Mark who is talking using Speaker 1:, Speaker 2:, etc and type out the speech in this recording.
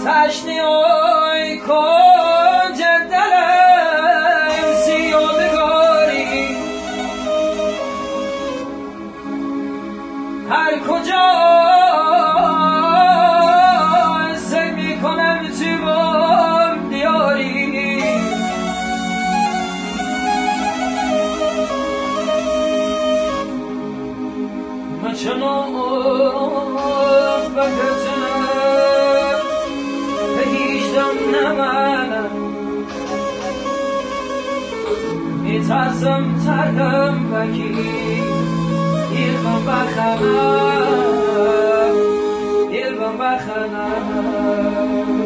Speaker 1: تشنی های کنج دلم سیادگاری هر کجا سعی میکنم تو بام دیاری من چنان بگتنم به هیچدم نمانم میترسم ترکم بکی یلبم بخنم